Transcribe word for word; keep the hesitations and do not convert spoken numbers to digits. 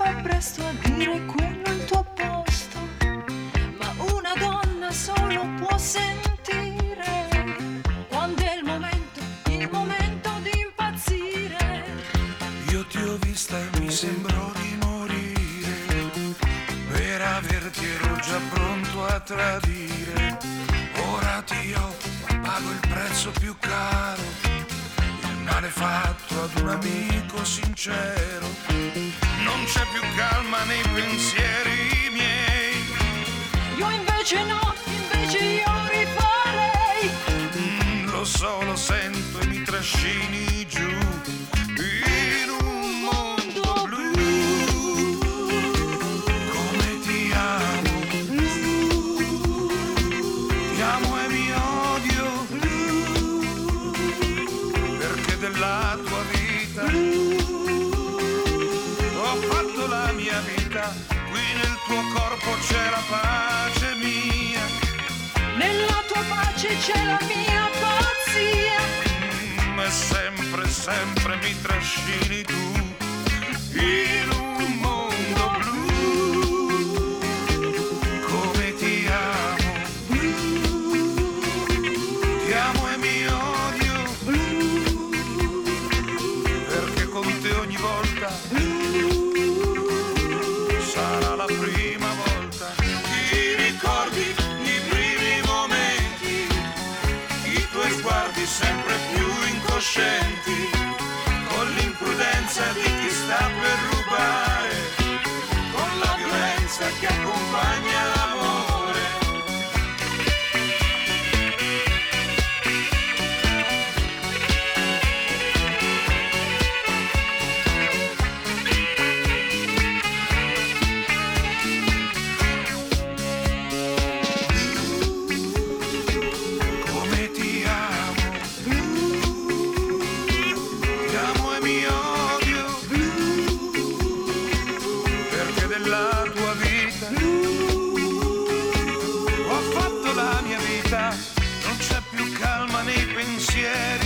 è presto a dire quello il tuo posto, ma una donna solo può sentire quando è il momento, il momento di impazzire. Io ti ho vista e mi sembrò di morire, per averti ero già pronto a tradire. Ora ti ho, pago il prezzo più caro, il male fatto ad un amico sincero. Non c'è più calma nei pensieri miei. Io invece no, invece io rifarei. Mm, lo so, lo sento e mi trascini giù in un mondo blu. Come ti amo, ti amo e mi odio, perché della tua vita ho fatto la mia vita. Qui nel tuo corpo c'è la pace mia, Nella tua pace c'è la mia pazzia. mm, e sempre, sempre mi trascini tu in un mondo blu. Come ti amo, ti amo e mi odio, perché con te ogni volta sarà la prima volta. Ti ricordi i primi momenti, i tuoi sguardi sempre più incoscienti, con l'imprudenza di chi sta per rubare, con la violenza che accompagna l'amore. Come ti amo, ti amo e mi odio, perché della tua vita ho fatto la mia vita. Non c'è più calma nei pensieri